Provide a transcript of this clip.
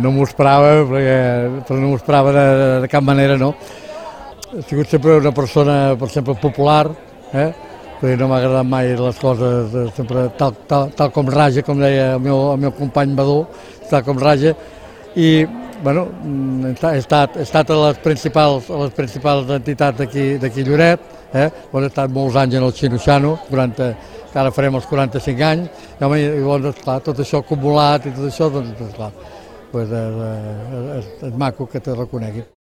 no m'ho esperava, però no m'ho esperava de cap manera, no. He sigut sempre una persona, per exemple, popular, perquè no m'ha agradat mai les coses sempre tal com raja, com deia el meu company Badó, tal com raja, i bueno, he estat a les principals entitats d'aquí Lloret, on he estat molts anys en el Xino-Xano, que ara farem els 45 anys, i llavors, clar, tot això acumulat i tot això, doncs, clar, és maco que te reconeguin.